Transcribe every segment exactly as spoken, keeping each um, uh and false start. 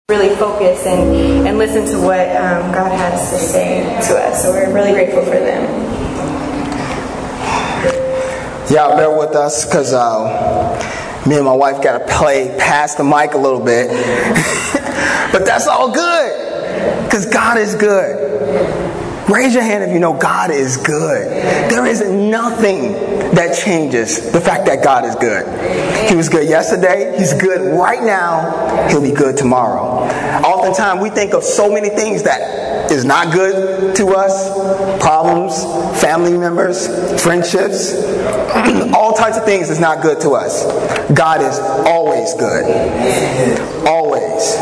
really focus and, and listen to what um, God has to say to us. So we're really grateful for them. Y'all bear with us because uh, me and my wife got to play past the mic a little bit. But that's all good because God is good. Raise your hand if you know God is good. There is nothing that changes the fact that God is good. He was good yesterday. He's good right now. He'll be good tomorrow. Oftentimes we think of so many things that is not good to us. Problems, family members, friendships, all types of things is not good to us. God is always good. Always.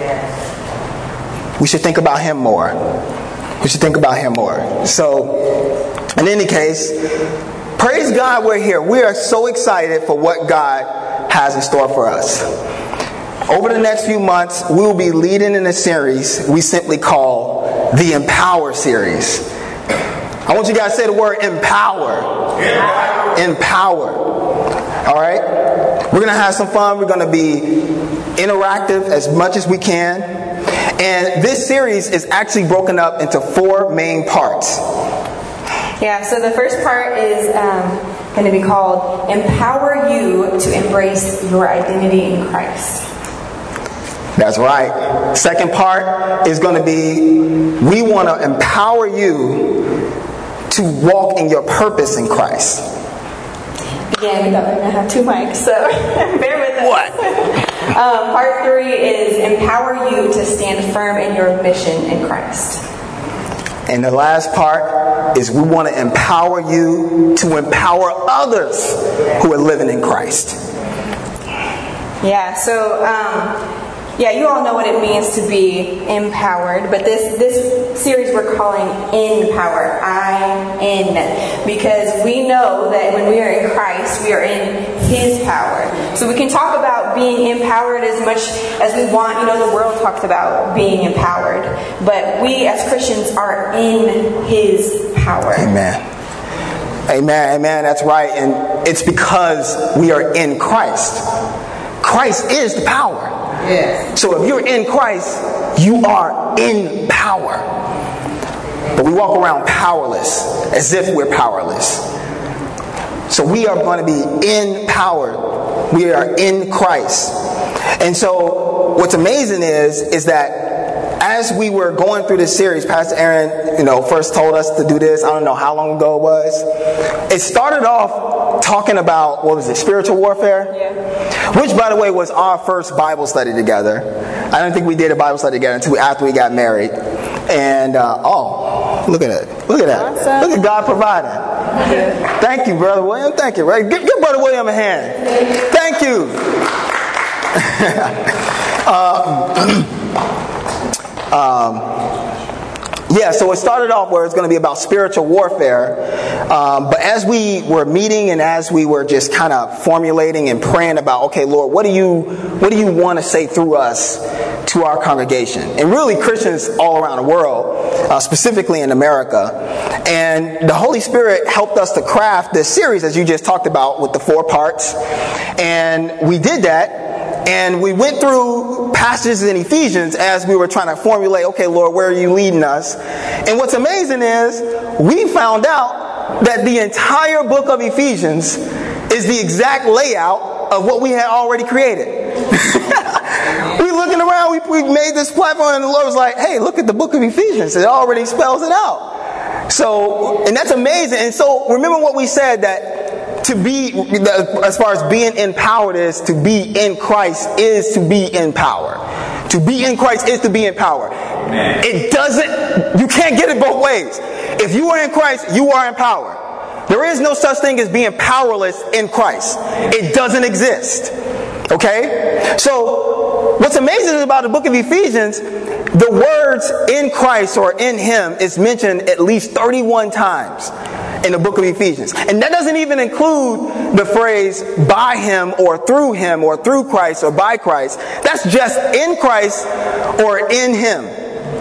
We should think about Him more. We should think about Him more. So, in any case, praise God we're here. We are so excited for what God has in store for us. Over the next few months, we will be leading in a series we simply call the Empower series. I want you guys to say the word empower. Empower. Empower. All right? We're going to have some fun. We're going to be interactive as much as we can. And this series is actually broken up into four main parts. Yeah, so the first part is um, going to be called Empower You to Embrace Your Identity in Christ. That's right. Second part is going to be, we want to empower you to walk in your purpose in Christ. Again, we thought we were going to have two mics, so bear with us. What? Um, part three is empower you to stand firm in your mission in Christ. And the last part is we want to empower you to empower others who are living in Christ. Yeah, so um, yeah, you all know what it means to be empowered, but this this series we're calling Empower, I N, because we know that when we are in Christ, we are in His power. So we can talk about being empowered as much as we want. You know, the world talks about being empowered, but we as Christians are in His power. Amen. Amen. Amen. That's right. And it's because we are in Christ. Christ is the power. Yes. So if you're in Christ, you are in power. But we walk around powerless, as if we're powerless. So we are going to be in power. We are in Christ. And so what's amazing is, is that as we were going through this series, Pastor Aaron, you know, first told us to do this. I don't know how long ago it was. It started off talking about, what was it, spiritual warfare? Yeah. Which, by the way, was our first Bible study together. I don't think we did a Bible study together until after we got married. And, uh, oh, look at it. Look at that. Awesome. Look at God providing. Yeah. Thank you, Brother William. Thank you. Right? Give, give Brother William a hand. Thank you. uh, um, yeah, so it started off where it's going to be about spiritual warfare. Um, but as we were meeting and as we were just kind of formulating and praying about, okay, Lord, what do you what do you want to say through us to our congregation? And really Christians all around the world, uh, specifically in America. And the Holy Spirit helped us to craft this series, as you just talked about, with the four parts. And we did that. And we went through passages in Ephesians as we were trying to formulate, okay, Lord, where are you leading us? And what's amazing is we found out that the entire book of Ephesians is the exact layout of what we had already created. We looking around, we, we made this platform, and the Lord was like, hey, look at the book of Ephesians. It already spells it out. So, and that's amazing. And so remember what we said, that to be, as far as being empowered is, to be in Christ is to be in power. To be in Christ is to be in power. Amen. It doesn't, you can't get it both ways. If you are in Christ, you are in power. There is no such thing as being powerless in Christ. It doesn't exist. Okay? So, what's amazing about the book of Ephesians, the words in Christ or in Him is mentioned at least thirty-one times in the book of Ephesians. And that doesn't even include the phrase by Him or through Him or through Christ or by Christ. That's just in Christ or in Him.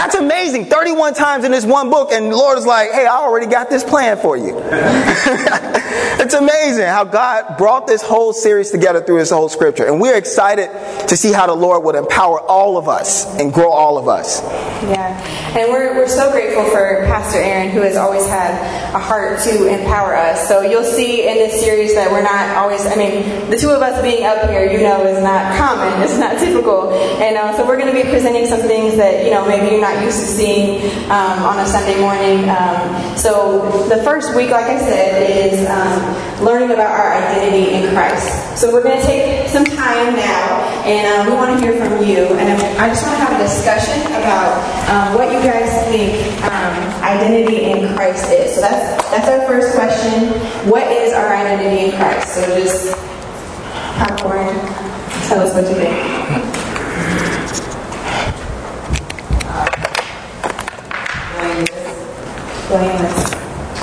That's amazing. thirty-one times in this one book, and the Lord is like, hey, I already got this plan for you. It's amazing how God brought this whole series together through this whole scripture. And we're excited to see how the Lord would empower all of us and grow all of us. Yeah. And we're, we're so grateful for Pastor Aaron, who has always had a heart to empower us. So you'll see in this series that we're not always, I mean, the two of us being up here, you know, is not common. It's not typical. And uh, so we're going to be presenting some things that, you know, maybe you're not used to seeing um, on a Sunday morning. Um, so the first week, like I said, is um, learning about our identity in Christ. So we're going to take some time now, and um, we want to hear from you. And I just want to have a discussion about um, what you guys think um, identity in Christ is. So that's that's our first question. What is our identity in Christ? So just popcorn, tell us what you think. Blameless.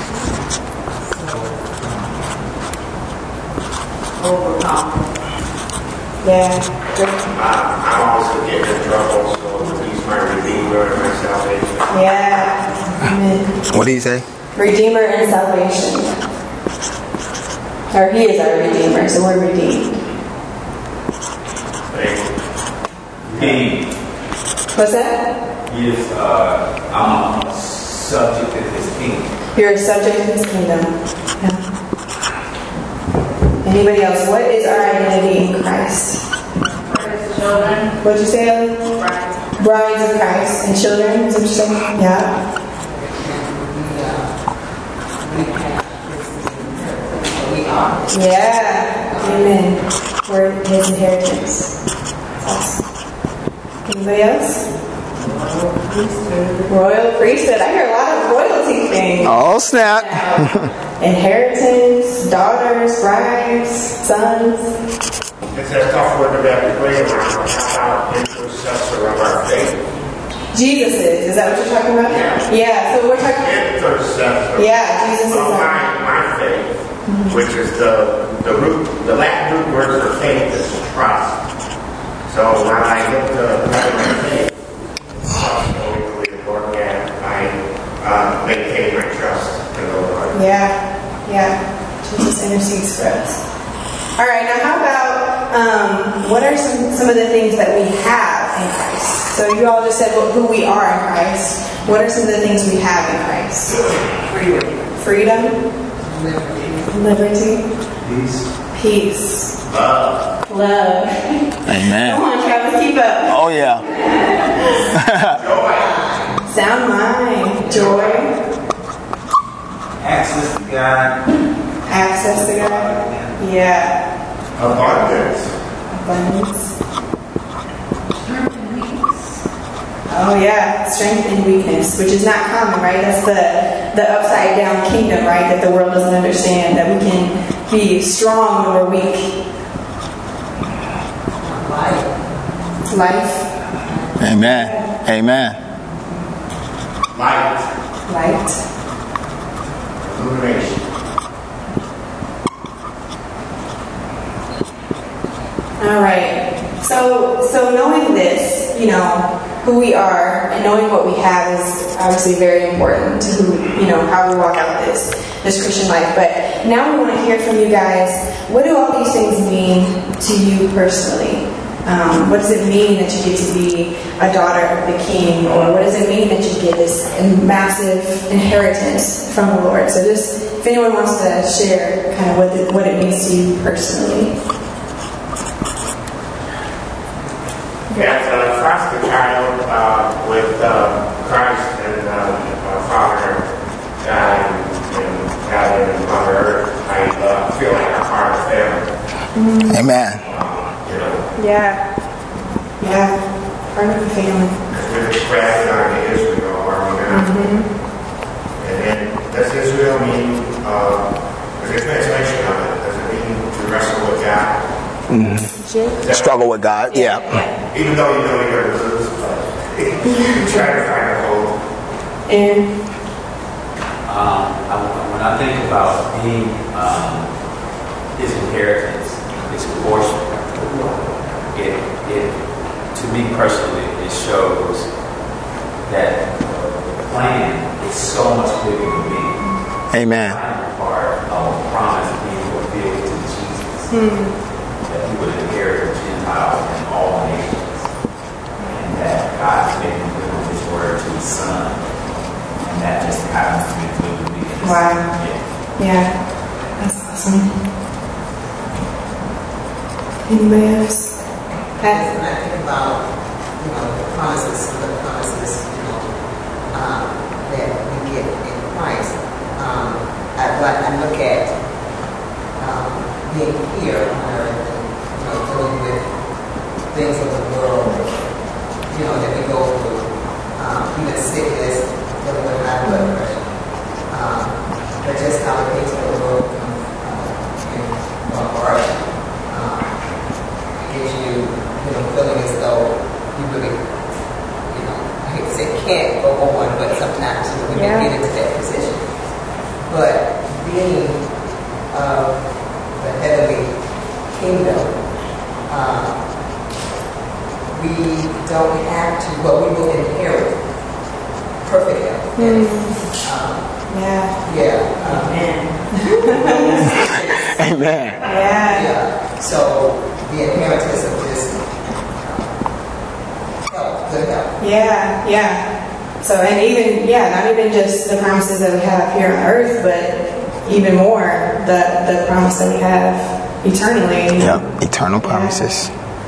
Overcome. Yeah. Uh, I'm also getting in trouble, so he's my redeemer and my salvation. Yeah. Amen. What do you say? Redeemer and salvation. Or he is our redeemer, so we're redeemed. King. What's that? He is, uh, I'm a subject of his kingdom. You're a subject of his kingdom. Yeah. Anybody else? What is our identity in Christ? Children. What'd you say, Ellie? Brides. Brides of Christ and children, is what you're saying? Yeah. We are. Yeah. Amen. We're his inheritance. Awesome. Anybody else? Royal priesthood. I hear a lot of royalty things. Oh, snap. Inheritance, daughters, brides, sons. It's a tough word to be able to bring around. How about intercessor of our faith? Jesus is. Is that what you're talking about? Yeah. Yeah, so we're talking. Intercessor. Yeah, Jesus is. Of my, my faith, mm-hmm. which is the, the root, the Latin root word for faith is trust. So when I get to my faith, so we work at, I uh, maintain my trust in the Lord. Yeah, yeah. Jesus intercedes for us. All right, now how about um, what are some, some of the things that we have in Christ? So you all just said well, who we are in Christ. What are some of the things we have in Christ? Freedom. Freedom. Liberty. Liberty. Peace. Peace. Love. Love. Amen. Come on, Travis, keep up. Oh, yeah. Joy. Sound mind. Joy. Access to God. Access to God. Yeah. Abundance. Abundance. Oh yeah, strength and weakness, which is not common, right? That's the the upside down kingdom, right? That the world doesn't understand. That we can be strong when we're weak. Life. Life. Amen. Amen. Light. Light. Illumination. All right. So, so knowing this, you know, who we are and knowing what we have is obviously very important to who, you know, how we walk out this this Christian life. But now we want to hear from you guys. What do all these things mean to you personally? Um, what does it mean that you get to be a daughter of the King, or what does it mean that you get this massive inheritance from the Lord? So, just if anyone wants to share kind of what the, what it means to you personally. As a foster child uh, with uh, Christ and uh, uh, Father God and God and Mother Earth, I uh, feel like I'm part of the family. Amen. Uh, you know, Yeah. Yeah. Part of the family. we're expressed on Israel, are we not? Mm-hmm. And then, does Israel mean, uh, there's a translation of it, does it mean to wrestle with God? Mm-hmm. Struggle with God, yeah. Even though you know you're going to lose, but you try to find a hope. And Um, I, when I think about being um, his inheritance, his portion, it, it, to me personally, it shows that the plan is so much bigger than me. Amen. I'm part of a promise being fulfilled to Jesus. Mm. That he would inherit the Gentiles and all nations. And that God is making good with his word to his son. And that just happens to be good with me. Wow. Yeah. Yeah. That's awesome. Anybody else? That's when I think about, you know, the promises, some of the promises, you know, um, that we get in Christ. Um, I, I look at um, being here on earth and, you know, dealing with things of the world, you know, that we go through, um, even sickness, dealing with high blood pressure. Um, but just how the things of the world come uh, in our heart um, gives you, you know, feeling as though you really, you know, I hate to say can't go on, but sometimes you really Yeah. get into that position. But being of the heavenly kingdom, uh, we don't have to, well, we will inherit perfect health. Mm. Um, Yeah. yeah. Um, Amen. Yeah. yeah. So the inheritance of this health, good health. Yeah. Yeah. So, and even, yeah, not even just the promises that we have here on earth, but even more, the, the promise that we have eternally. Yep. Eternal promises.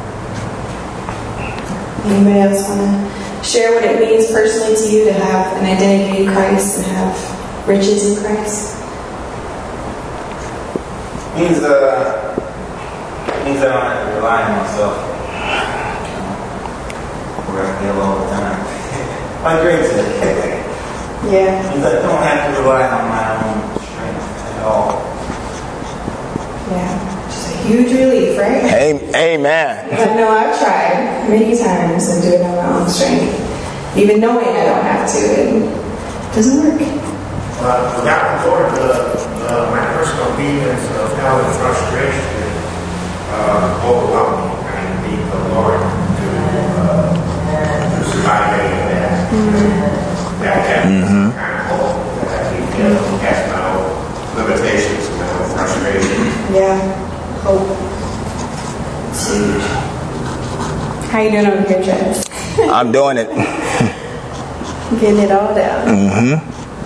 Yeah. Anybody else want to share what it means personally to you to have an identity in Christ and have riches in Christ? Means uh means I don't have to rely on myself. Where I feel all the time. My dreams it. Yeah. Means I don't have to rely on my own strength at all. Yeah. Just a huge relief, right? Amen. I know I've tried many times and do it on my own strength. Even knowing I don't have to, it doesn't work. Uh, without the Lord, the, uh, my personal feelings of hell and frustration uh, overwhelm me. I need the Lord to, uh, to survive any of that. Mm-hmm. That, that mm-hmm. kind of hope that I keep getting past my own limitations and my own frustration. Yeah. Hope. How you doing over here, Travis? I'm doing it. Getting it all down. Mm-hmm.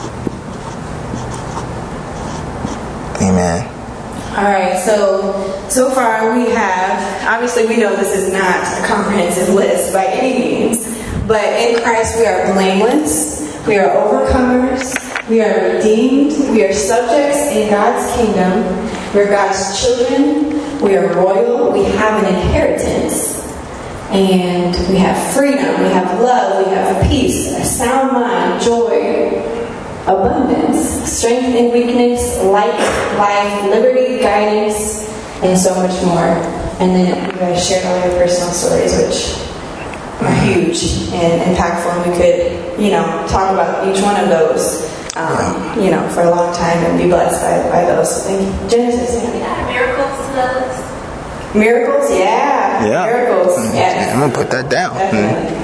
Amen. All right, so so far we have, obviously we know this is not a comprehensive list by any means, but in Christ we are blameless, we are overcomers, we are redeemed, we are subjects in God's kingdom, we're God's children, we are royal, we have an inheritance, and we have freedom, we have love, we have peace, a sound mind, joy, abundance, strength and weakness, light, life, liberty, guidance, and so much more. And then you guys shared all your personal stories, which are huge and impactful. And we could, you know, talk about each one of those, um, you know, for a long time and be blessed by, by those. So thank you. Genesis. Yeah, miracles to those. Miracles, yeah. Yeah. Miracles, yeah. I'm going to put that down. Definitely.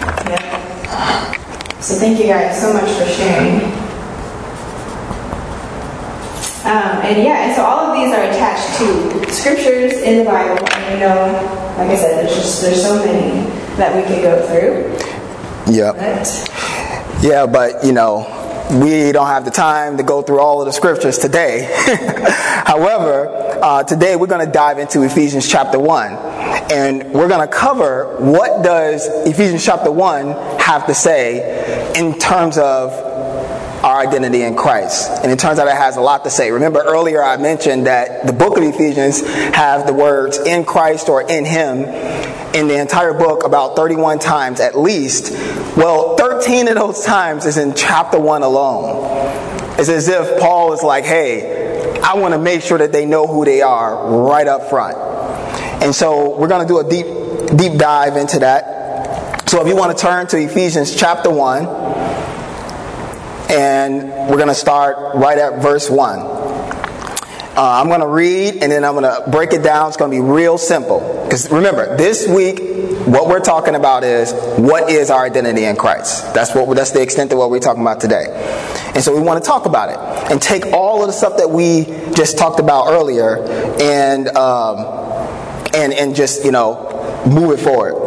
Yeah. So thank you guys so much for sharing. Um, and yeah, and so all of these are attached to scriptures in the Bible. And you know, like I said, there's just there's so many that we could go through. Yep. But, yeah, but you know, we don't have the time to go through all of the scriptures today. However, uh, today we're going to dive into Ephesians chapter one, and we're going to cover what does Ephesians chapter one have to say in terms of our identity in Christ. And it turns out it has a lot to say. Remember earlier I mentioned that the book of Ephesians have the words in Christ or in Him in the entire book about thirty-one times at least. Well, thirteen of those times is in chapter one alone. It's as if Paul is like, hey, I want to make sure that they know who they are right up front. And so we're going to do a deep, deep dive into that. So if you want to turn to Ephesians chapter one, and we're going to start right at verse one. Uh, I'm going to read and then I'm going to break it down. It's going to be real simple. Because remember, this week what we're talking about is, what is our identity in Christ? That's what that's the extent of what we're talking about today. And so we want to talk about it and take all of the stuff that we just talked about earlier and um, and and just, you know, move it forward.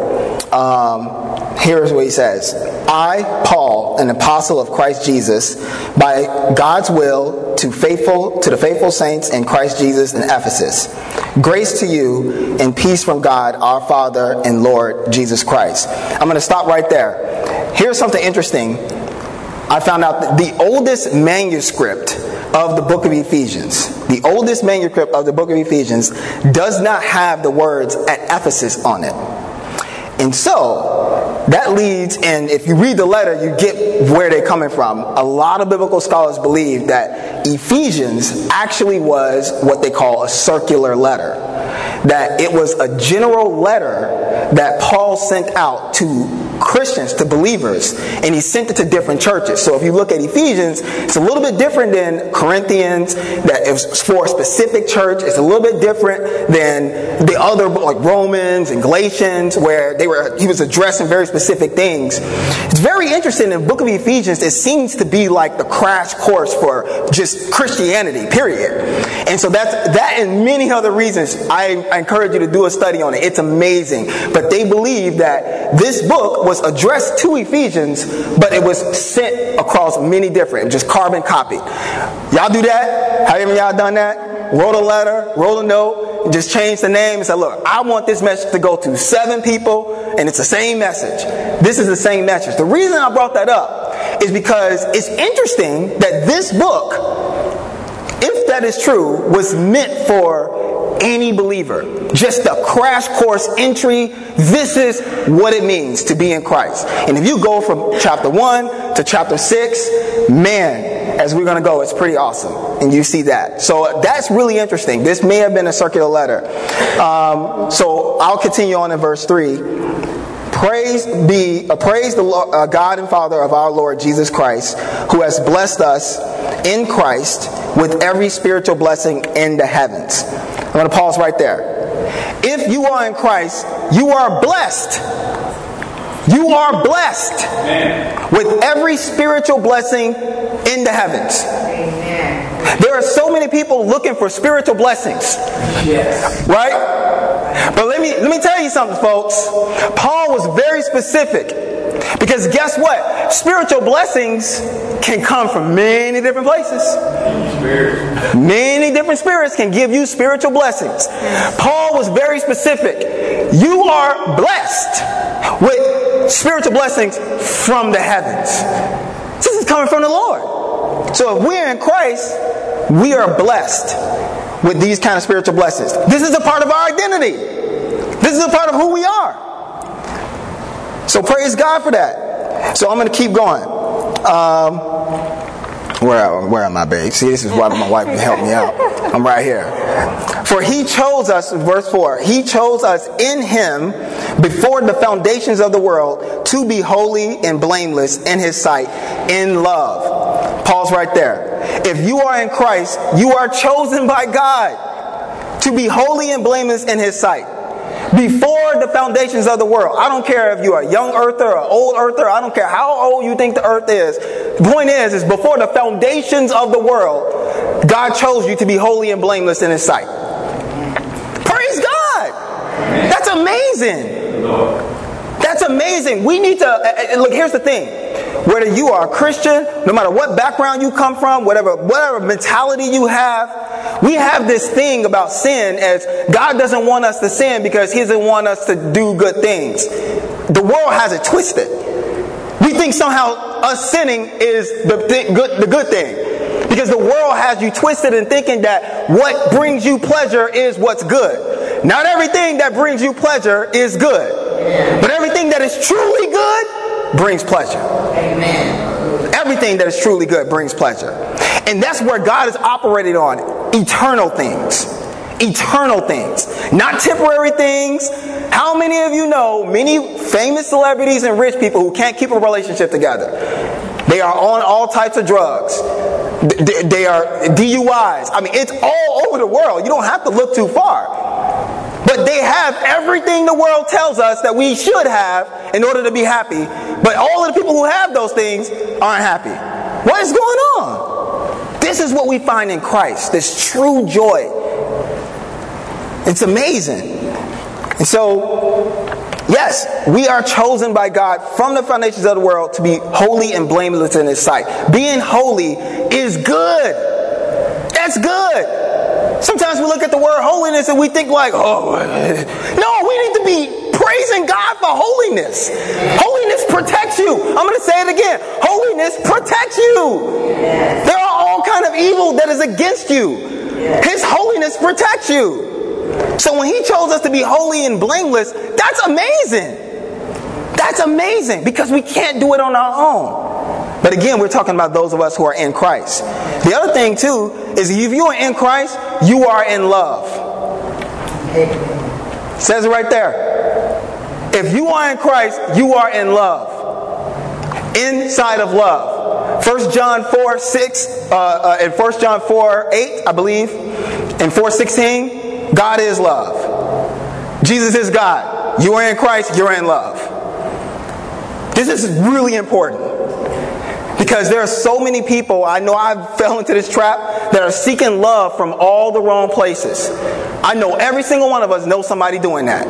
Um, here's what he says. I, Paul, an apostle of Christ Jesus, by God's will, to faithful to the faithful saints in Christ Jesus in Ephesus. Grace to you and peace from God, our Father and Lord Jesus Christ. I'm going to stop right there. Here's something interesting. I found out that the oldest manuscript of the book of Ephesians, the oldest manuscript of the book of Ephesians, does not have the words at Ephesus on it. And so, that leads, and if you read the letter, you get where they're coming from. A lot of biblical scholars believe that Ephesians actually was what they call a circular letter. That it was a general letter that Paul sent out to Christians, to believers, and he sent it to different churches. So if you look at Ephesians, it's a little bit different than Corinthians, that it was for a specific church. It's a little bit different than the other, like Romans and Galatians, where they were he was addressing very specific things. It's very interesting. In the book of Ephesians, it seems to be like the crash course for just Christianity, period. And so that's that, and many other reasons. I, I encourage you to do a study on it. It's amazing. But they believe that this book was addressed to Ephesians, but it was sent across many different, just carbon copied. Y'all do that? Have any of y'all done that? Wrote a letter, wrote a note, and just changed the name and said, look, I want this message to go to seven people, and it's the same message. This is the same message. The reason I brought that up is because it's interesting that this book, if that is true, was meant for any believer. Just a crash course entry. This is what it means to be in Christ. And if you go from chapter one to chapter six, man, as we're going to go, it's pretty awesome. And you see that. So that's really interesting. This may have been a circular letter. Um, so I'll continue on in verse three. Praise be, uh, praise the Lord, uh, God and Father of our Lord Jesus Christ, who has blessed us in Christ with every spiritual blessing in the heavens. I'm going to pause right there. If you are in Christ, you are blessed. You are blessed Amen. With every spiritual blessing in the heavens. Amen. There are so many people looking for spiritual blessings. Yes. Right? But let me let me tell you something, folks. Paul was very specific. Because guess what? Spiritual blessings can come from many different places. Many different spirits can give you spiritual blessings. Paul was very specific. You are blessed with spiritual blessings from the heavens. This is coming from the Lord. So if we're in Christ, we are blessed with these kind of spiritual blessings. This is a part of our identity. This is a part of who we are. So praise God for that. So I'm going to keep going. Um, where, where am I, babe? See, this is why my wife can help me out. I'm right here. For he chose us, verse four, he chose us in him before the foundations of the world to be holy and blameless in his sight in love. Pause right there. If you are in Christ, you are chosen by God to be holy and blameless in his sight. Before the foundations of the world. I don't care if you're a young earther or an old earther. I don't care how old you think the earth is. The point is, is before the foundations of the world, God chose you to be holy and blameless in his sight. Praise God. That's amazing. That's amazing. We need to, look, here's the thing. Whether you are a Christian, no matter what background you come from, whatever whatever mentality you have, we have this thing about sin as God doesn't want us to sin because he doesn't want us to do good things. The world has it twisted. We think somehow us sinning is the th- good, the good thing. Because the world has you twisted in thinking that what brings you pleasure is what's good. Not everything that brings you pleasure is good. But everything that is truly good brings pleasure. Amen. Everything that is truly good brings pleasure. And that's where God is operating on. Eternal things. Eternal things. Not temporary things. How many of you know many famous celebrities and rich people who can't keep a relationship together? They are on all types of drugs. They are D U Is. I mean, it's all over the world. You don't have to look too far. But But they have everything the world tells us that we should have in order to be happy. But all of the people who have those things aren't happy. What is going on? This is what we find in Christ, this true joy. It's amazing. And so, yes, we are chosen by God from the foundations of the world to be holy and blameless in His sight. Being holy is good. That's good. Sometimes we look at the word holiness and we think like, oh, no, we need to be praising God for holiness. Holiness protects you. I'm going to say it again. Holiness protects you. There are all kinds of evil that is against you. His holiness protects you. So when He chose us to be holy and blameless, that's amazing. That's amazing because we can't do it on our own. But again, we're talking about those of us who are in Christ. The other thing too is if you are in Christ, you are in love. It says it right there. If you are in Christ, you are in love. Inside of love. First John four six uh, uh, and First John four eight, I believe, and four sixteen, God is love. Jesus is God. You are in Christ, you're in love. This is really important. Because there are so many people, I know I fell into this trap, that are seeking love from all the wrong places. I know every single one of us knows somebody doing that.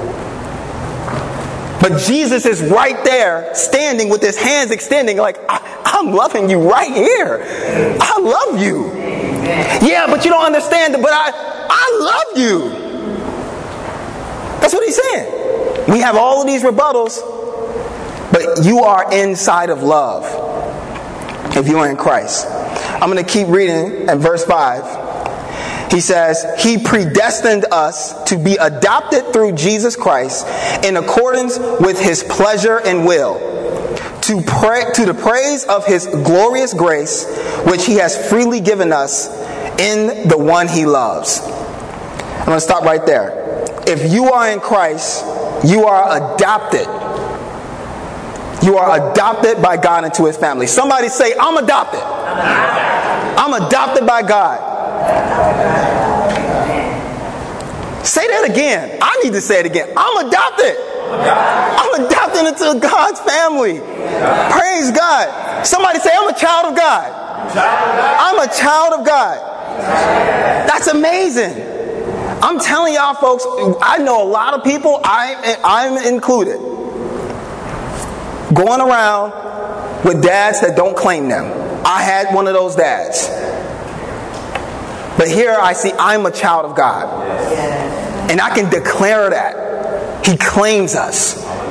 But Jesus is right there, standing with His hands extending, like, I, I'm loving you right here. I love you. Yeah, but you don't understand it, but I, I love you. That's what He's saying. We have all of these rebuttals, but you are inside of love. If you are in Christ. I'm going to keep reading at verse five. He says, He predestined us to be adopted through Jesus Christ in accordance with His pleasure and will, to pray, to the praise of His glorious grace, which He has freely given us in the one He loves. I'm going to stop right there. If you are in Christ, you are adopted. You are adopted by God into His family. Somebody say, I'm adopted. I'm adopted by God. Say that again. I need to say it again. I'm adopted. I'm adopted into God's family. Praise God. Somebody say, I'm a child of God. I'm a child of God. That's amazing. I'm telling y'all folks, I know a lot of people, I, I'm included, going around with dads that don't claim them. I had one of those dads. But here I see I'm a child of God. And I can declare that. He claims us.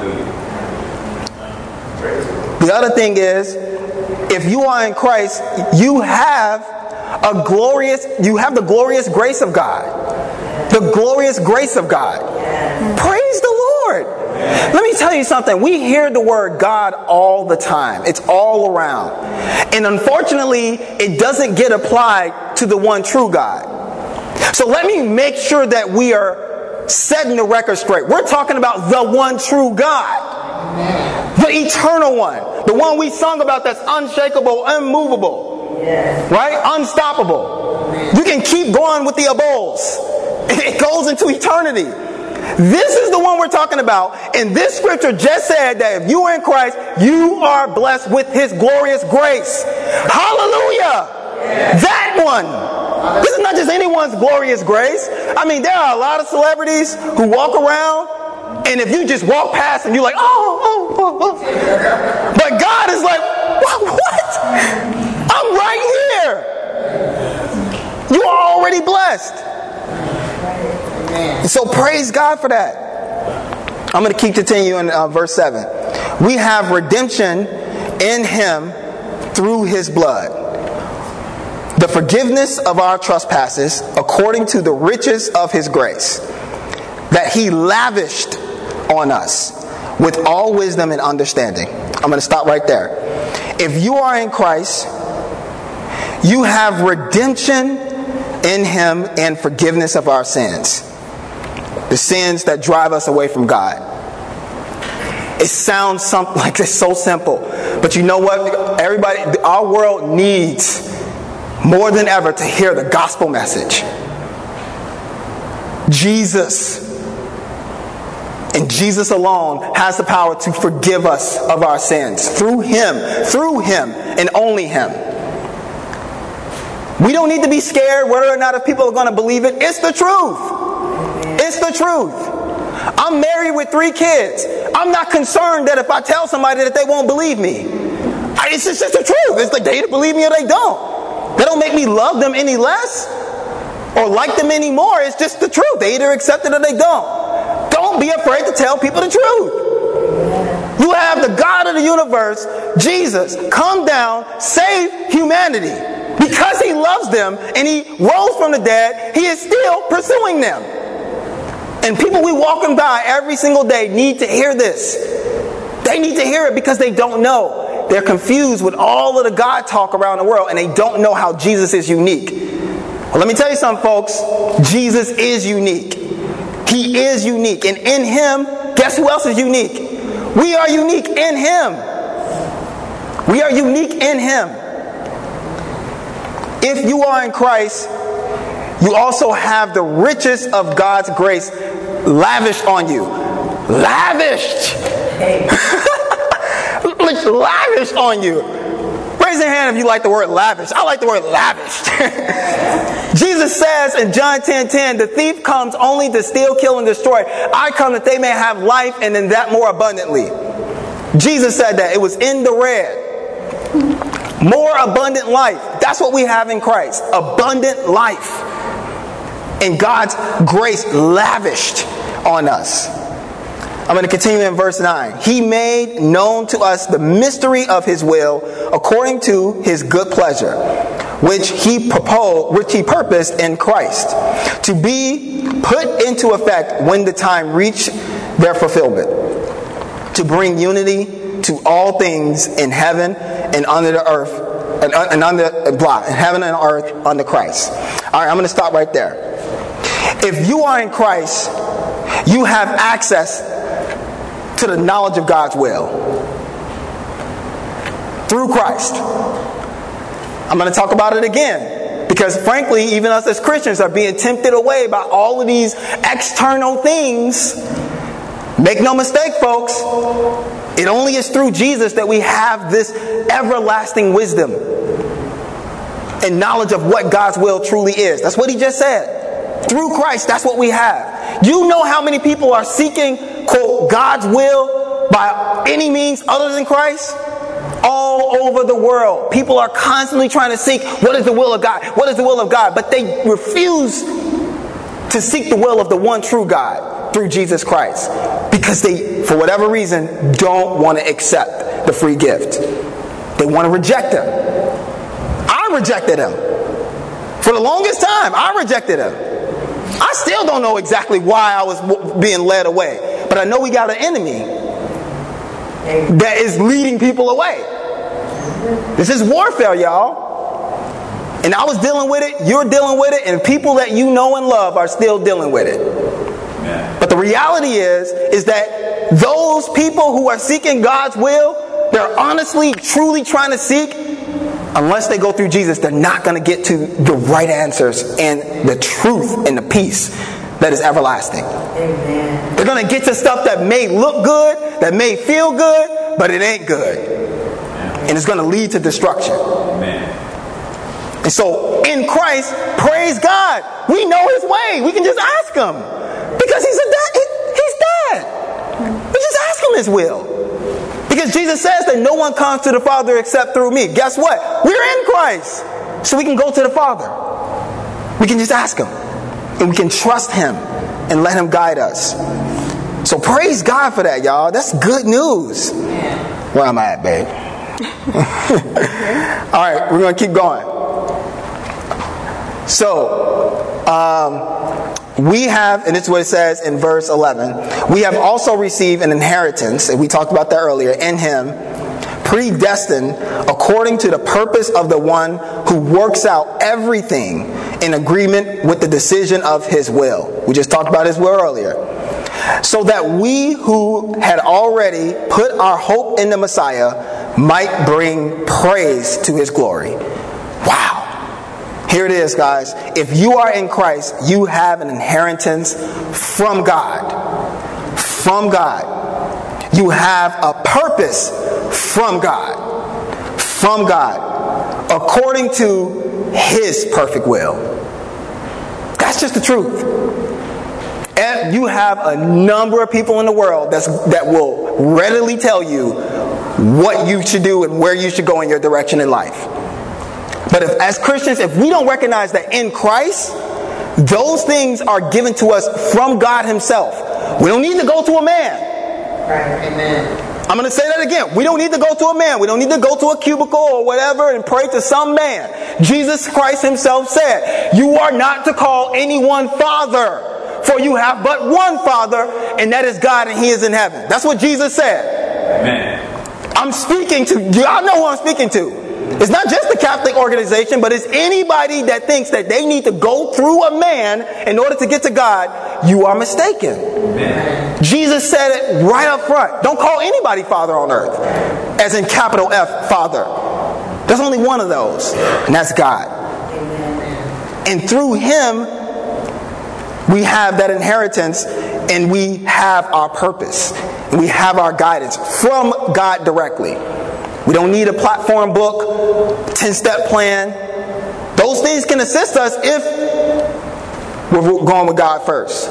The other thing is, if you are in Christ, you have a glorious, you have the glorious grace of God. The glorious grace of God. Praise the Lord. Let me tell you something. We hear the word God all the time. It's all around. And unfortunately, it doesn't get applied to the one true God. So let me make sure that we are setting the record straight. We're talking about the one true God. The eternal one. The one we sung about that's unshakable, unmovable. Right? Unstoppable. You can keep going with the aboles. It goes into eternity. This is the one we're talking about. And this scripture just said that if you are in Christ, you are blessed with His glorious grace. Hallelujah! Yeah. That one. This is not just anyone's glorious grace. I mean, there are a lot of celebrities who walk around, and if you just walk past them, you're like, oh, oh, oh, oh. But God is like, what? what? I'm right here. You are already blessed. So praise God for that. I'm going to keep continuing uh, verse seven. We have redemption in Him through His blood, the forgiveness of our trespasses according to the riches of His grace, that He lavished on us with all wisdom and understanding. I'm going to stop right there. If you are in Christ, you have redemption in Him and forgiveness of our sins. The sins that drive us away from God. It sounds something like it's so simple. But you know what? Everybody, our world needs more than ever to hear the gospel message. Jesus And Jesus alone has the power to forgive us of our sins. Through Him. Through Him. And only Him. We don't need to be scared whether or not if people are going to believe it. It's the truth. It's the truth. I'm married with three kids. I'm not concerned that if I tell somebody that they won't believe me. It's just, it's the truth. It's like they either believe me or they don't. That don't make me love them any less or like them anymore. It's just the truth. They either accept it or they don't. Don't be afraid to tell people the truth. You have the God of the universe, Jesus, come down, save humanity. Because He loves them and He rose from the dead, He is still pursuing them. And people we walking by every single day need to hear this. They need to hear it because they don't know. They're confused with all of the God talk around the world and they don't know how Jesus is unique. Well, let me tell you something, folks. Jesus is unique. He is unique. And in Him, guess who else is unique? We are unique in Him. We are unique in Him. If you are in Christ, you also have the riches of God's grace lavished on you. Lavished! Lavished on you. Raise your hand if you like the word lavish. I like the word lavished. Jesus says in John ten ten, the thief comes only to steal, kill, and destroy. I come that they may have life and in that more abundantly. Jesus said that. It was in the red. More abundant life. That's what we have in Christ. Abundant life. And God's grace lavished on us. I'm going to continue in verse nine. He made known to us the mystery of His will according to His good pleasure, which He proposed, which He purposed in Christ, to be put into effect when the time reached their fulfillment, to bring unity to all things in heaven and under the earth, and, and under blah, in heaven and earth under Christ. All right, I'm going to stop right there. If you are in Christ, you have access to the knowledge of God's will through Christ. I'm going to talk about it again because frankly, even us as Christians are being tempted away by all of these external things. Make no mistake, folks. It only is through Jesus that we have this everlasting wisdom and knowledge of what God's will truly is. That's what He just said. Through Christ, that's what we have. You know how many people are seeking, quote, God's will by any means other than Christ? All over the world. People are constantly trying to seek, what is the will of God? What is the will of God? But they refuse to seek the will of the one true God through Jesus Christ. Because they, for whatever reason, don't want to accept the free gift. They want to reject Him. I rejected Him. For the longest time, I rejected Him. I still don't know exactly why I was being led away. But I know we got an enemy that is leading people away. This is warfare, y'all. And I was dealing with it, you're dealing with it, and people that you know and love are still dealing with it. But the reality is, is that those people who are seeking God's will, they're honestly, truly trying to seek, unless they go through Jesus, they're not going to get to the right answers and the truth and the peace that is everlasting. Amen. They're going to get to stuff that may look good, that may feel good, but it ain't good. And it's going to lead to destruction. Amen. And so, in Christ, praise God, we know His way. We can just ask Him. Because He's a dad. He's dad. We just ask Him His will. Because Jesus says that no one comes to the Father except through me. Guess what? We're in Christ. So we can go to the Father. We can just ask Him. And we can trust Him and let Him guide us. So praise God for that, y'all. That's good news. Where am I at, babe? All right, we're going to keep going. So, um, we have, and it's what it says in verse eleven, we have also received an inheritance, and we talked about that earlier, in Him, predestined according to the purpose of the one who works out everything in agreement with the decision of His will. We just talked about His will earlier. So that we who had already put our hope in the Messiah might bring praise to His glory. Wow. Here it is, guys. If you are in Christ, you have an inheritance from God. from God. You have a purpose from God. From God. According to His perfect will. That's just the truth. And you have a number of people in the world that's, that will readily tell you what you should do and where you should go in your direction in life. But if, as Christians, if we don't recognize that in Christ, those things are given to us from God Himself. We don't need to go to a man. Right. Amen. I'm going to say that again. We don't need to go to a man. We don't need to go to a cubicle or whatever and pray to some man. Jesus Christ Himself said, you are not to call anyone Father, for you have but one Father, and that is God, and He is in heaven. That's what Jesus said. Amen. I'm speaking to, y'all know who I'm speaking to. It's not just the Catholic organization, but it's anybody that thinks that they need to go through a man in order to get to God. You are mistaken. Amen. Jesus said it right up front. Don't call anybody Father on earth, as in capital F, Father. There's only one of those, and that's God. And through Him, we have that inheritance, and we have our purpose. And we have our guidance from God directly. We don't need a platform book, ten-step plan. Those things can assist us if we're going with God first.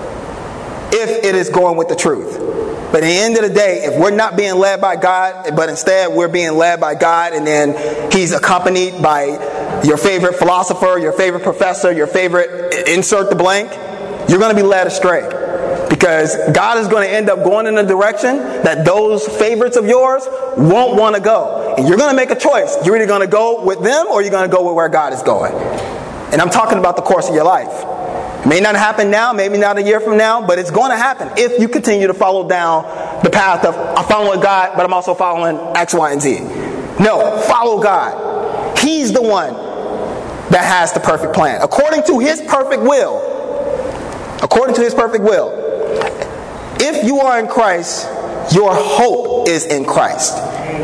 If it is going with the truth. But at the end of the day, if we're not being led by God, but instead we're being led by God, and then He's accompanied by your favorite philosopher, your favorite professor, your favorite insert the blank, you're going to be led astray. Because God is going to end up going in a direction that those favorites of yours won't want to go. And you're going to make a choice. You're either going to go with them or you're going to go with where God is going. And I'm talking about the course of your life. It may not happen now, maybe not a year from now, but it's going to happen if you continue to follow down the path of, I'm following God, but I'm also following X, Y, and Z. No, follow God. He's the one that has the perfect plan. According to His perfect will. According to His perfect will. If you are in Christ, your hope is in Christ.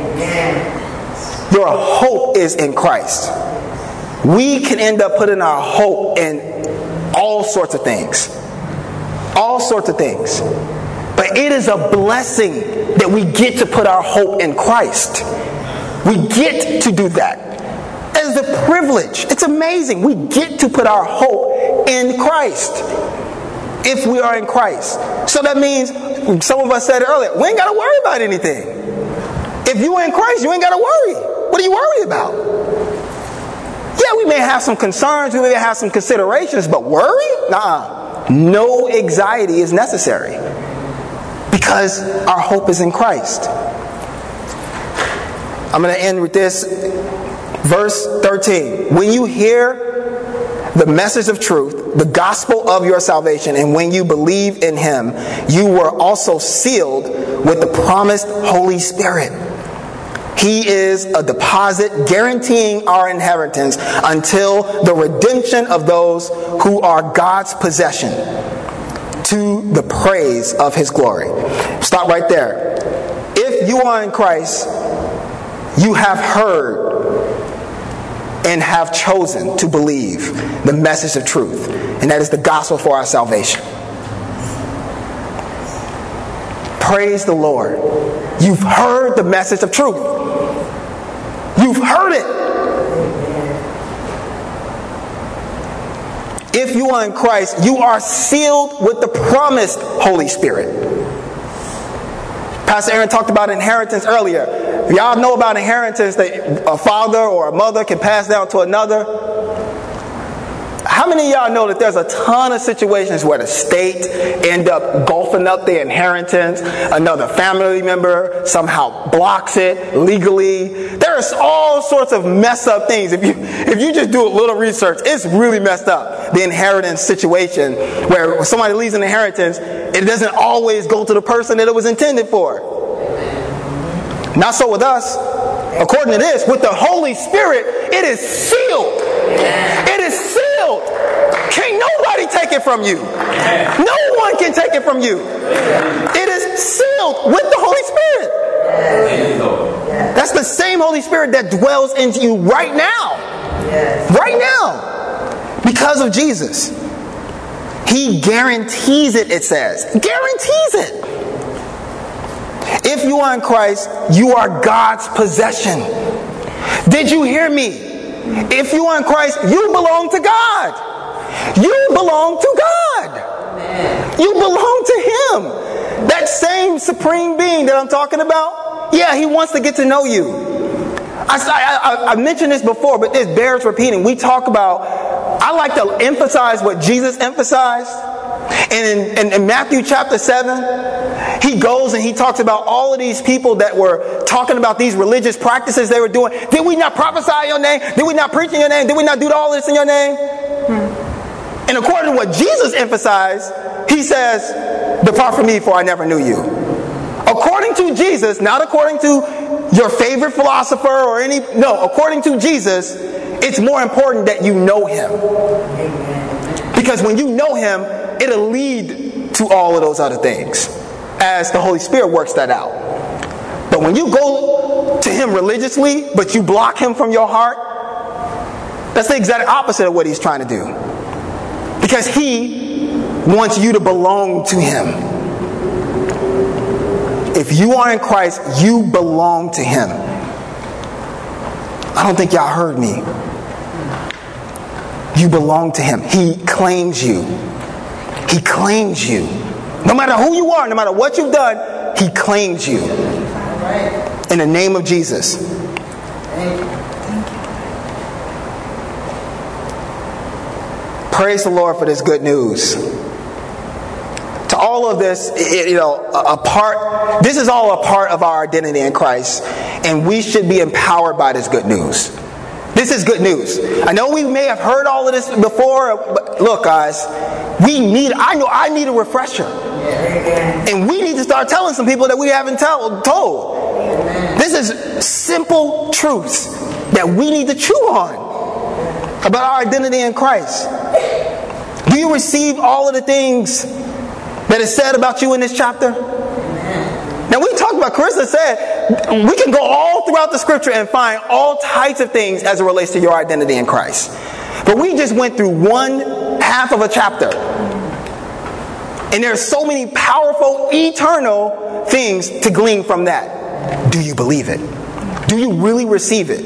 Your hope is in Christ. We can end up putting our hope in all sorts of things. All sorts of things. But it is a blessing that we get to put our hope in Christ. We get to do that. As a privilege. It's amazing. We get to put our hope in Christ. If we are in Christ. So that means, some of us said it earlier, we ain't got to worry about anything. If you are in Christ, you ain't got to worry. What are you worried about? Yeah, we may have some concerns, we may have some considerations, but worry? Nah. No anxiety is necessary. Because our hope is in Christ. I'm going to end with this. Verse thirteen. When you hear the message of truth, the gospel of your salvation, and when you believe in Him, you were also sealed with the promised Holy Spirit. He is a deposit guaranteeing our inheritance until the redemption of those who are God's possession, to the praise of His glory. Stop right there. If you are in Christ, you have heard and have chosen to believe the message of truth. And that is the gospel for our salvation. Praise the Lord. You've heard the message of truth. You've heard it. If you are in Christ, you are sealed with the promised Holy Spirit. Pastor Aaron talked about inheritance earlier. Y'all know about inheritance that a father or a mother can pass down to another. How many of y'all know that there's a ton of situations where the state end up golfing up the inheritance? Another family member somehow blocks it legally. There's all sorts of messed up things. If you if you just do a little research, it's really messed up. The inheritance situation where when somebody leaves an inheritance, it doesn't always go to the person that it was intended for. Not so with us. According to this, with the Holy Spirit, it is sealed. It is sealed. Can't nobody take it from you. No one can take it from you. It is sealed with the Holy Spirit. That's the same Holy Spirit that dwells in you right now. Right now. Because of Jesus. He guarantees it, it says. Guarantees it. If you are in Christ, you are God's possession. Did you hear me? If you are in Christ, you belong to God. You belong to God. You belong to Him. That same supreme being that I'm talking about, yeah, He wants to get to know you. I, I, I mentioned this before, but this bears repeating. We talk about, I like to emphasize what Jesus emphasized. And in, in, in Matthew chapter seven, He goes and He talks about all of these people that were talking about these religious practices they were doing. Did we not prophesy in your name? Did we not preach in your name? Did we not do all this in your name? Hmm. And according to what Jesus emphasized, He says, depart from me, for I never knew you. According to Jesus, not according to your favorite philosopher or any, no, according to Jesus, it's more important that you know Him. Because when you know Him, it'll lead to all of those other things as the Holy Spirit works that out. But when you go to Him religiously, but you block Him from your heart, that's the exact opposite of what He's trying to do. Because He wants you to belong to Him. If you are in Christ, you belong to Him. I don't think y'all heard me. You belong to Him. He claims you. He claims you. No matter who you are, no matter what you've done, He claims you. In the name of Jesus. Praise the Lord for this good news. To all of this, it, you know, a, a part, this is all a part of our identity in Christ, and we should be empowered by this good news. This is good news. I know we may have heard all of this before, but look, guys, we need, I know I need a refresher. And we need to start telling some people that we haven't tell, told. This is simple truths that we need to chew on about our identity in Christ. Do you receive all of the things that is said about you in this chapter? Now we talked about, Carissa said, we can go all throughout the scripture and find all types of things as it relates to your identity in Christ. But we just went through one half of a chapter. And there's so many powerful, eternal things to glean from that. Do you believe it? Do you really receive it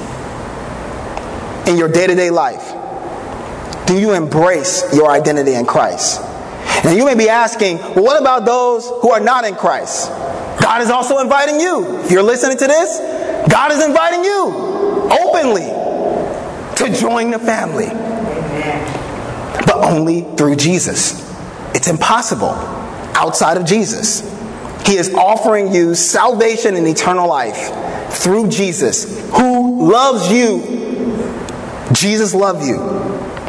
in your day-to-day life? Do you embrace your identity in Christ? And you may be asking, well, what about those who are not in Christ? God is also inviting you. If you're listening to this, God is inviting you openly to join the family. But only through Jesus. It's impossible outside of Jesus. He is offering you salvation and eternal life through Jesus, who loves you. Jesus loved you.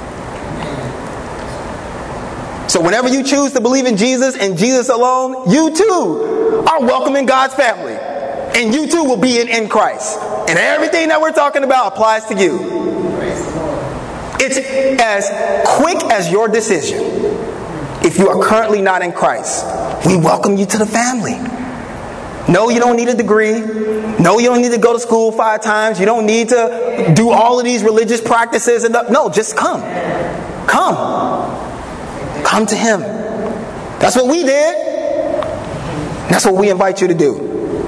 So whenever you choose to believe in Jesus and Jesus alone, you too are welcome in God's family. And you too will be in, in Christ. And everything that we're talking about applies to you. It's as quick as your decision. If you are currently not in Christ, we welcome you to the family. No, you don't need a degree. No, you don't need to go to school five times. You don't need to do all of these religious practices. And no, just come. Come. Come to Him. That's what we did. That's what we invite you to do.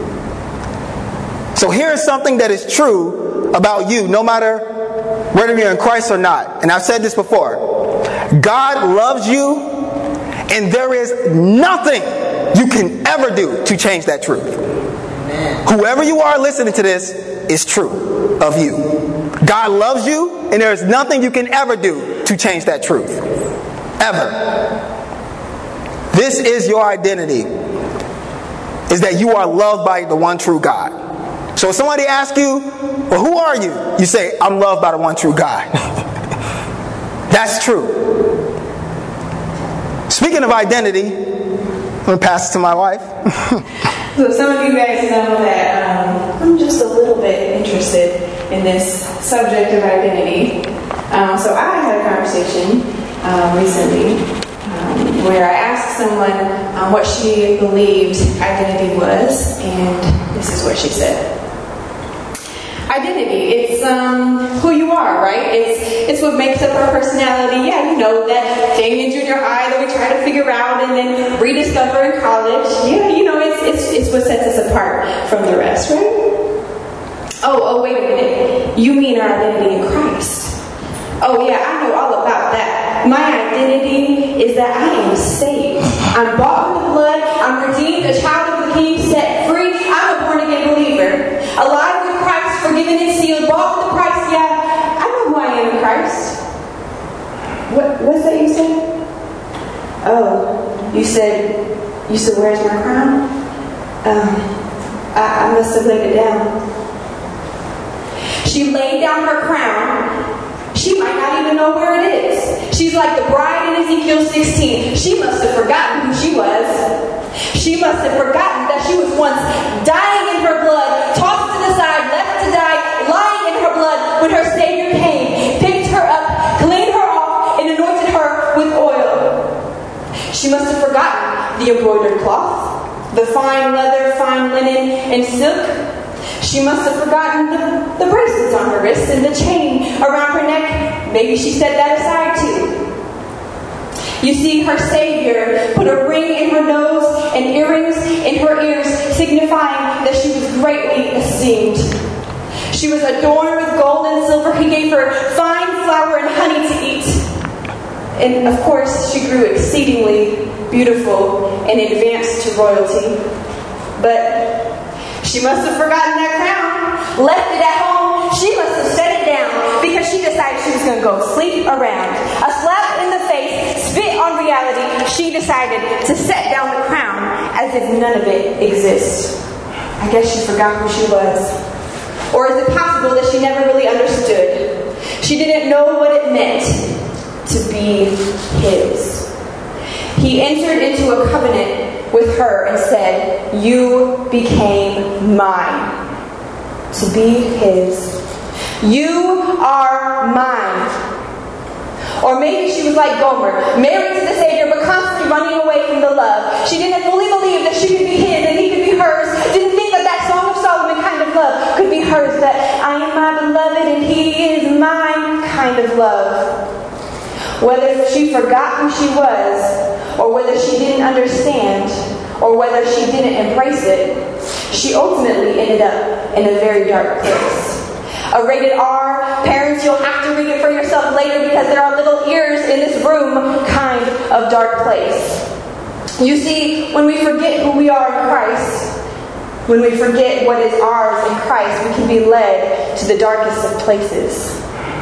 So here's something that is true about you, no matter whether you're in Christ or not. And I've said this before. God loves you, and there is nothing you can ever do to change that truth. Amen. Whoever you are listening to this is true of you. God loves you, and there is nothing you can ever do to change that truth. Ever. This is your identity. Is that you are loved by the one true God. So if somebody asks you, well, who are you? You say, I'm loved by the one true God. That's true. Speaking of identity, I'm going to pass it to my wife. So some of you guys know that um, I'm just a little bit interested in this subject of identity. Um, so I had a conversation um, recently um, where I asked someone um, what she believed identity was, and this is what she said. identity. It's um, who you are, right? It's it's what makes up our personality. Yeah, you know, that thing in junior high that we try to figure out and then rediscover in college. Yeah, you know, it's it's it's what sets us apart from the rest, right? Oh, oh, wait a minute. You mean our identity in Christ? Oh yeah, I know all about that. My identity is that I am saved. I'm bought with the blood. I'm redeemed, a child of the King, set free. I'm a born-again believer. Alive with Christ, forgiven and sealed, bought with the price. Yeah, I know who I am in Christ. What, what's that you said? Oh, you said, you said, where's my crown? Um, I, I must have laid it down. She laid down her crown. She might not even know where it is. She's like the bride in Ezekiel sixteen. She must have forgotten who she was. She must have forgotten that she was once dying in her blood, tossed to the side, left to die, lying in her blood when her Savior came, picked her up, cleaned her off, and anointed her with oil. She must have forgotten the embroidered cloth, the fine leather, fine linen, and silk. She must have forgotten the, the bracelets on her wrists and the chain around her neck. Maybe she set that aside too. You see, her Savior put a ring in her nose and earrings in her ears, signifying that she was greatly esteemed. She was adorned with gold and silver. He gave her fine flour and honey to eat. And of course, she grew exceedingly beautiful and advanced to royalty. But she must have forgotten that crown, left it at home. She must have set it down because she decided she was going to go sleep around. A slap in the face, spit on reality. She decided to set down the crown as if none of it exists. I guess she forgot who she was. Or is it possible that she never really understood? She didn't know what it meant to be his. He entered into a covenant with her and said, you became mine. To be his. You are mine. Or maybe she was like Gomer, married to the Savior, but constantly running away from the love. She didn't fully believe that she could be his and he could be hers. Didn't think that that Song of Solomon kind of love could be hers. That I am my beloved and he is mine kind of love. Whether she forgot who she was, or whether she didn't understand, or whether she didn't embrace it, she ultimately ended up in a very dark place. A rated R, parents, you'll have to read it for yourself later because there are little ears in this room, kind of dark place. You see, when we forget who we are in Christ, when we forget what is ours in Christ, we can be led to the darkest of places.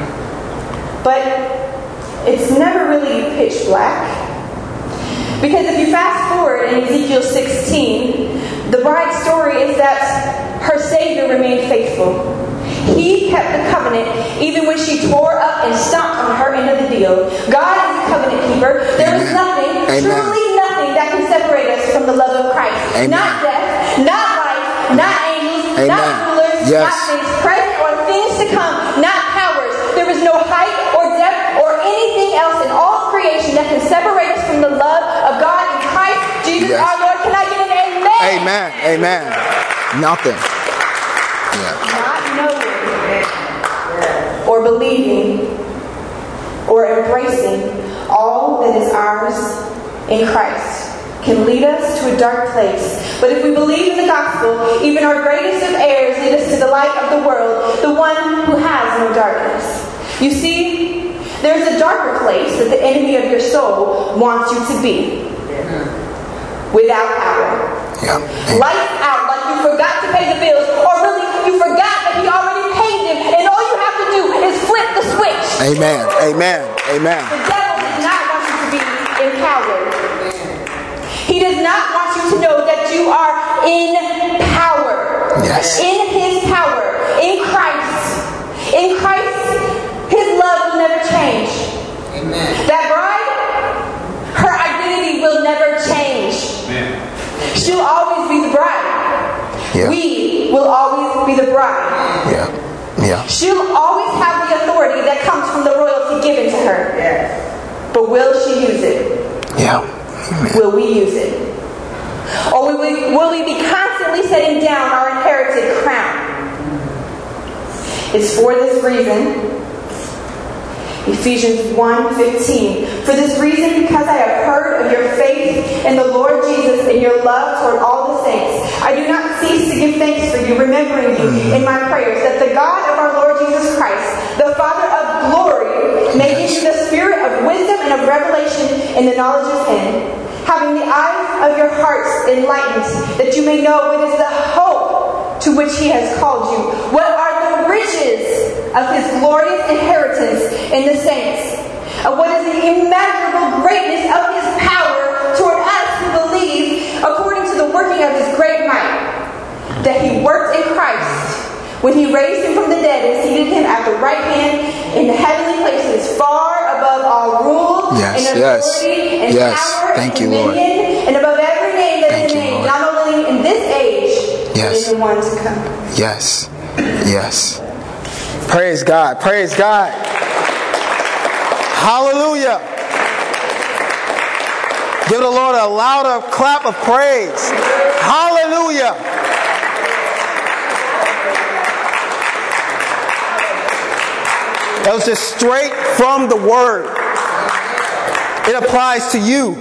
But it's never really pitch black. Because if you fast forward in Ezekiel sixteen, the bride's story is that her Savior remained faithful. He kept the covenant even when she tore up and stomped on her end of the deal. God is a covenant keeper. There is nothing, Amen. Truly nothing, that can separate us from the love of Christ. Amen. Not death, not life, not angels, Amen. Not rulers, yes. Not things present or things to come, not powers. There is no height or depth or anything else in all creation that can separate us from the love of God in Christ Jesus yes. our Lord. Can I get an amen? Amen. Amen. Nothing. Yeah. Not knowing or believing or embracing all that is ours in Christ can lead us to a dark place. But if we believe in the gospel, even our greatest of errors lead us to the light of the world, the one who has no darkness. You see, there's a darker place that the enemy of your soul wants you to be. Without power. Yeah. Lights out, like you forgot to pay the bills, or really you forgot that he already paid them, and all you have to do is flip the switch. Amen. Amen. Amen. The devil does not want you to be empowered. He does not want you to know that you are in power. Yes. In his power. In Christ. In Christ, his love will never change. Amen. That bride, her identity will never change. Amen. She'll always be the bride. Yeah. We will always be the bride. Yeah. Yeah. She'll always have the authority that comes from the royalty given to her. Yes. But will she use it? Yeah. Amen. Will we use it? Or will we, will we be constantly setting down our inherited crown? It's for this reason. Ephesians one fifteen. For this reason, because I have heard of your faith in the Lord Jesus and your love toward all the saints, I do not cease to give thanks for you, remembering you in my prayers, that the God of our Lord Jesus Christ, the Father of glory, may give you the spirit of wisdom and of revelation in the knowledge of Him, having the eyes of your hearts enlightened, that you may know what is the hope to which He has called you, what are the riches of His glorious inheritance in the saints, of what is the immeasurable greatness of His power toward us who believe, according to the working of His great might, that He worked in Christ when He raised Him from the dead and seated Him at the right hand in the heavenly places, far above all rule yes, and authority yes, and yes. power Thank and you, Lord. dominion, and above every name that Thank is you, named, Lord. not only in this age, yes. but in the one to come. Yes, yes. Praise God, praise God. Hallelujah. Give the Lord a louder clap of praise. Hallelujah. That was just straight from the Word. It applies to you.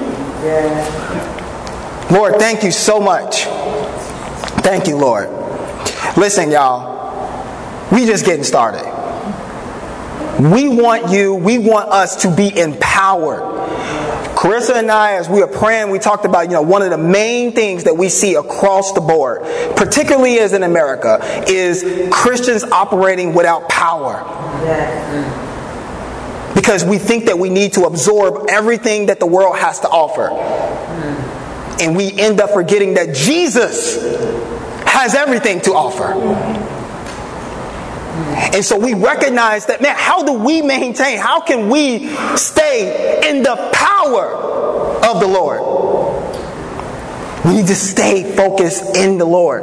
Lord, thank you so much. Thank you, Lord. Listen, y'all. We just getting started. We want you, we want us to be empowered. Carissa and I, as we were praying, we talked about, you know, one of the main things that we see across the board, particularly as in America, is Christians operating without power. Because we think that we need to absorb everything that the world has to offer. And we end up forgetting that Jesus has everything to offer. And so we recognize that, man, how do we maintain, how can we stay in the power of the Lord? We need to stay focused in the Lord.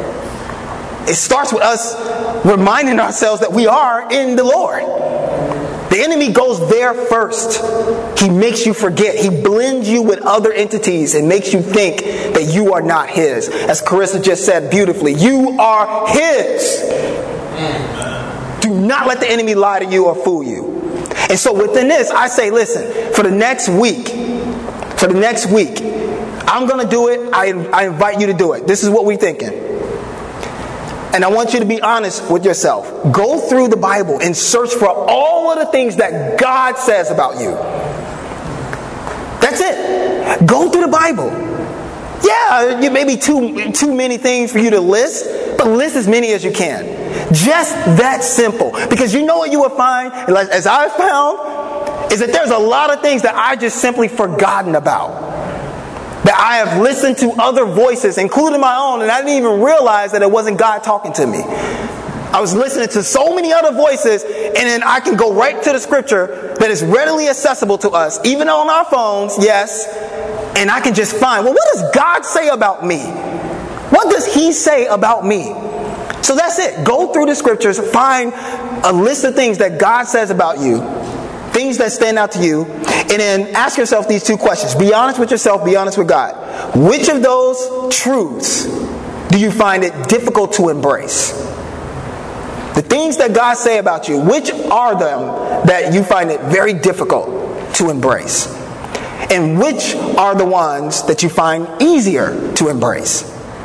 It starts with us reminding ourselves that we are in the Lord. The enemy goes there first. He makes you forget. He blends you with other entities and makes you think that you are not His. As Carissa just said beautifully, you are His. Do not let the enemy lie to you or fool you. And so within this, I say, listen, for the next week, for the next week, I'm going to do it. I, I invite you to do it. This is what we're thinking. And I want you to be honest with yourself. Go through the Bible and search for all of the things that God says about you. That's it. Go through the Bible. Yeah, it may be too, too many things for you to list, but list as many as you can. Just that simple. Because you know what you will find, as I've found, is that there's a lot of things that I just simply forgotten about. That I have listened to other voices, including my own, and I didn't even realize that it wasn't God talking to me. I was listening to so many other voices, and then I can go right to the scripture that is readily accessible to us, even on our phones, yes, and I can just find, well, what does God say about me? What does He say about me? So that's it. Go through the scriptures, find a list of things that God says about you, things that stand out to you, and then ask yourself these two questions. Be honest with yourself, be honest with God. Which of those truths do you find it difficult to embrace? The things that God say about you, which are them that you find it very difficult to embrace? And which are the ones that you find easier to embrace?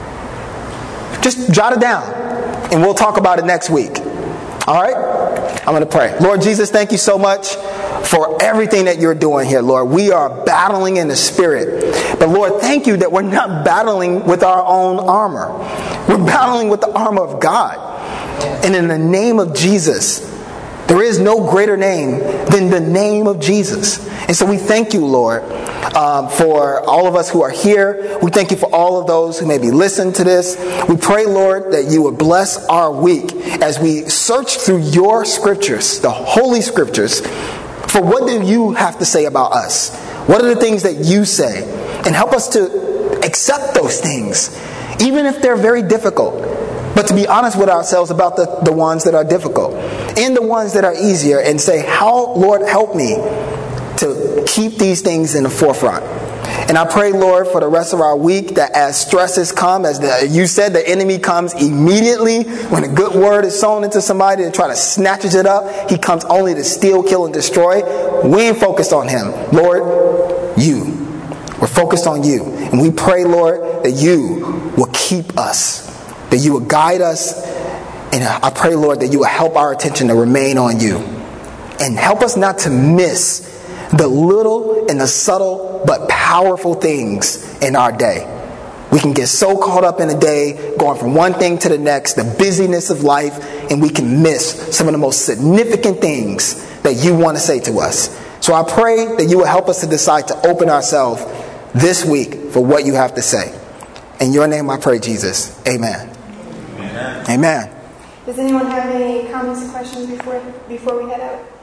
Just jot it down, and we'll talk about it next week. All right? I'm going to pray. Lord Jesus, thank you so much for everything that you're doing here, Lord. We are battling in the Spirit. But Lord, thank you that we're not battling with our own armor. We're battling with the armor of God. And in the name of Jesus, there is no greater name than the name of Jesus. And so we thank you, Lord, um, for all of us who are here. We thank you for all of those who maybe listen to this. We pray, Lord, that you would bless our week as we search through your scriptures, the holy scriptures, for what do you have to say about us? What are the things that you say? And help us to accept those things, even if they're very difficult. But to be honest with ourselves about the, the ones that are difficult and the ones that are easier, and say, how, Lord, help me to keep these things in the forefront. And I pray, Lord, for the rest of our week that as stresses come, as the, you said, the enemy comes immediately when a good word is sown into somebody to try to snatch it up. He comes only to steal, kill, and destroy. We ain't focused on him. Lord, you. We're focused on you. And we pray, Lord, that you will keep us, that you will guide us. And I pray, Lord, that you will help our attention to remain on you. And help us not to miss the little and the subtle but powerful things in our day. We can get so caught up in a day, going from one thing to the next, the busyness of life, and we can miss some of the most significant things that you want to say to us. So I pray that you will help us to decide to open ourselves this week for what you have to say. In your name I pray, Jesus. Amen. Amen. Amen. Does anyone have any comments or questions before before we head out?